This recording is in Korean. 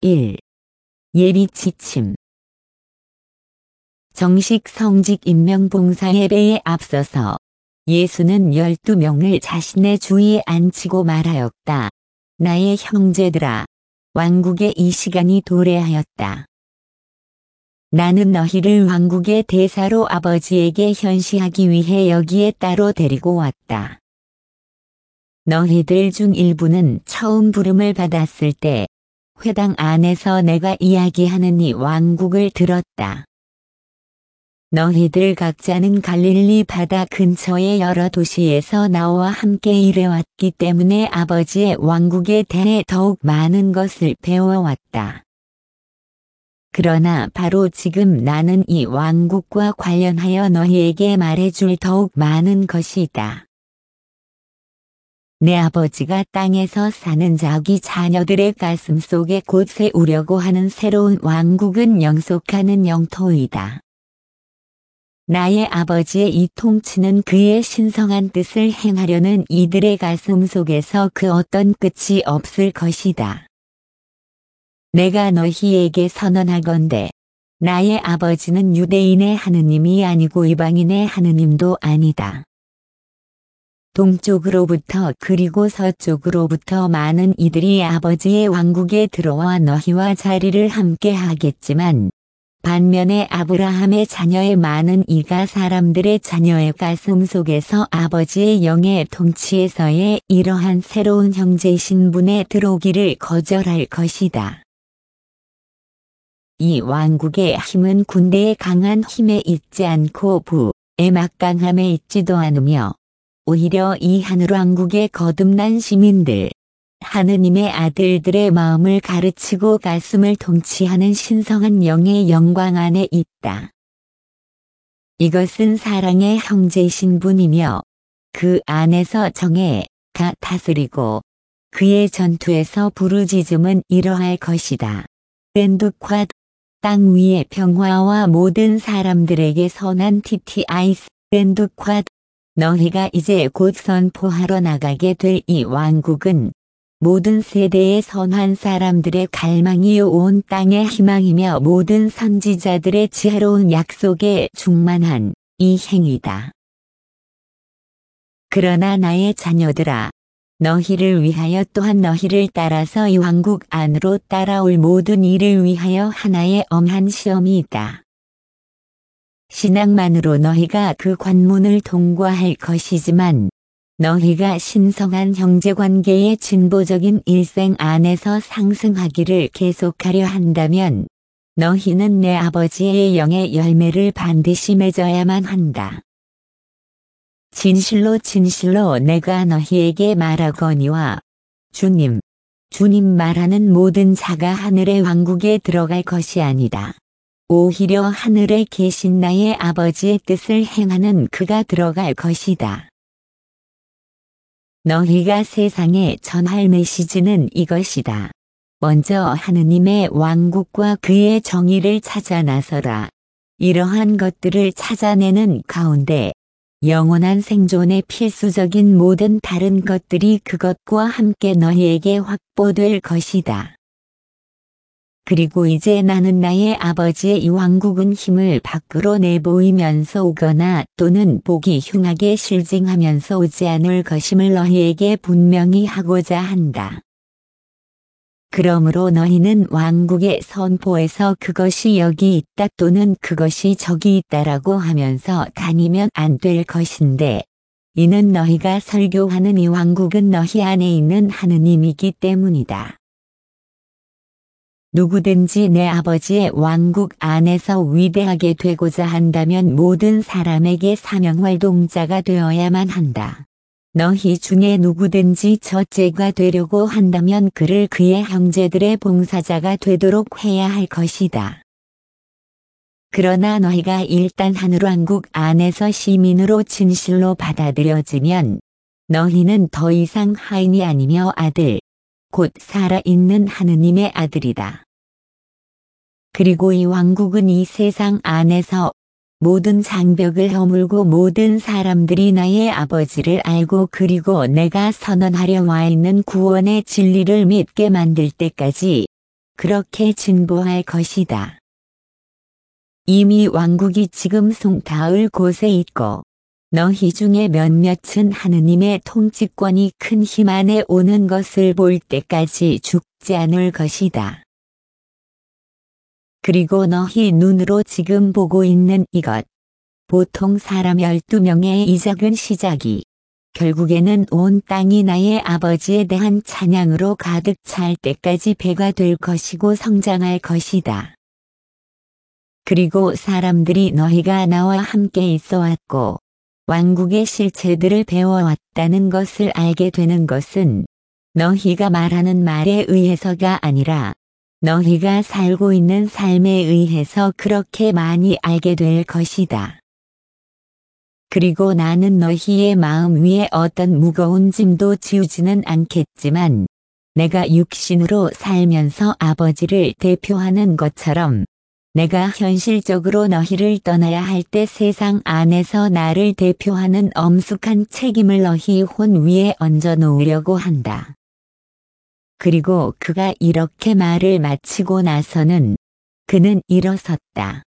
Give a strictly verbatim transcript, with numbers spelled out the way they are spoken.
일. 예비 지침. 정식 성직 임명 봉사 예배에 앞서서 예수는 열두 명을 자신의 주위에 앉히고 말하였다. 나의 형제들아, 왕국의 이 시간이 도래하였다. 나는 너희를 왕국의 대사로 아버지에게 현시하기 위해 여기에 따로 데리고 왔다. 너희들 중 일부는 처음 부름을 받았을 때 회당 안에서 내가 이야기하는 이 왕국을 들었다. 너희들 각자는 갈릴리 바다 근처의 여러 도시에서 나와 함께 일해왔기 때문에 아버지의 왕국에 대해 더욱 많은 것을 배워왔다. 그러나 바로 지금 나는 이 왕국과 관련하여 너희에게 말해줄 더욱 많은 것이다. 내 아버지가 땅에서 사는 자기 자녀들의 가슴 속에 곧 세우려고 하는 새로운 왕국은 영속하는 영토이다. 나의 아버지의 이 통치는 그의 신성한 뜻을 행하려는 이들의 가슴 속에서 그 어떤 끝이 없을 것이다. 내가 너희에게 선언하건대 나의 아버지는 유대인의 하느님이 아니고 이방인의 하느님도 아니다. 동쪽으로부터 그리고 서쪽으로부터 많은 이들이 아버지의 왕국에 들어와 너희와 자리를 함께 하겠지만 반면에 아브라함의 자녀의 많은 이가 사람들의 자녀의 가슴 속에서 아버지의 영의 통치에서의 이러한 새로운 형제 신분에 들어오기를 거절할 것이다. 이 왕국의 힘은 군대의 강한 힘에 있지 않고 부의 막강함에 있지도 않으며 오히려 이 하늘왕국의 거듭난 시민들, 하느님의 아들들의 마음을 가르치고 가슴을 통치하는 신성한 영의 영광 안에 있다. 이것은 사랑의 형제 신분이며 그 안에서 정예가 다스리고 그의 전투에서 부르짖음은 이러할 것이다. 벤두夸땅 위의 평화와 모든 사람들에게 선한 티티아이스 벤두夸너희가 이제 곧 선포하러 나가게 될 이 왕국은 모든 세대의 선한 사람들의 갈망이요 온 땅의 희망이며 모든 선지자들의 지혜로운 약속에 충만한 이 행위다. 그러나 나의 자녀들아, 너희를 위하여 또한 너희를 따라서 이 왕국 안으로 따라올 모든 이를 위하여 하나의 엄한 시험이 있다. 신앙만으로 너희가 그 관문을 통과할 것이지만 너희가 신성한 형제관계의 진보적인 일생 안에서 상승하기를 계속하려 한다면 너희는 내 아버지의 영의 열매를 반드시 맺어야만 한다. 진실로 진실로 내가 너희에게 말하거니와 주님, 주님 말하는 모든 자가 하늘의 왕국에 들어갈 것이 아니다. 오히려 하늘에 계신 나의 아버지의 뜻을 행하는 그가 들어갈 것이다. 너희가 세상에 전할 메시지는 이것이다. 먼저 하느님의 왕국과 그의 정의를 찾아 나서라. 이러한 것들을 찾아내는 가운데 영원한 생존에 필수적인 모든 다른 것들이 그것과 함께 너희에게 확보될 것이다. 그리고 이제 나는 나의 아버지의 이 왕국은 힘을 밖으로 내보이면서 오거나 또는 보기 흉하게 실증하면서 오지 않을 것임을 너희에게 분명히 하고자 한다. 그러므로 너희는 왕국의 선포에서 그것이 여기 있다 또는 그것이 저기 있다라고 하면서 다니면 안 될 것인데 이는 너희가 설교하는 이 왕국은 너희 안에 있는 하느님이기 때문이다. 누구든지 내 아버지의 왕국 안에서 위대하게 되고자 한다면 모든 사람에게 사명활동자가 되어야만 한다. 너희 중에 누구든지 첫째가 되려고 한다면 그를 그의 형제들의 봉사자가 되도록 해야 할 것이다. 그러나 너희가 일단 하늘왕국 안에서 시민으로 진실로 받아들여지면 너희는 더 이상 하인이 아니며 아들, 곧 살아있는 하느님의 아들이다. 그리고 이 왕국은 이 세상 안에서 모든 장벽을 허물고 모든 사람들이 나의 아버지를 알고 그리고 내가 선언하려 와 있는 구원의 진리를 믿게 만들 때까지 그렇게 진보할 것이다. 이미 왕국이 지금 송닿을 곳에 있고 너희 중에 몇몇은 하느님의 통치권이 큰 힘 안에 오는 것을 볼 때까지 죽지 않을 것이다. 그리고 너희 눈으로 지금 보고 있는 이것, 보통 사람 열두 명의 이 작은 시작이 결국에는 온 땅이 나의 아버지에 대한 찬양으로 가득 찰 때까지 배가 될 것이고 성장할 것이다. 그리고 사람들이 너희가 나와 함께 있어 왔고 왕국의 실체들을 배워왔다는 것을 알게 되는 것은 너희가 말하는 말에 의해서가 아니라 너희가 살고 있는 삶에 의해서 그렇게 많이 알게 될 것이다. 그리고 나는 너희의 마음 위에 어떤 무거운 짐도 지우지는 않겠지만 내가 육신으로 살면서 아버지를 대표하는 것처럼 내가 현실적으로 너희를 떠나야 할 때 세상 안에서 나를 대표하는 엄숙한 책임을 너희 혼 위에 얹어 놓으려고 한다. 그리고 그가 이렇게 말을 마치고 나서는 그는 일어섰다.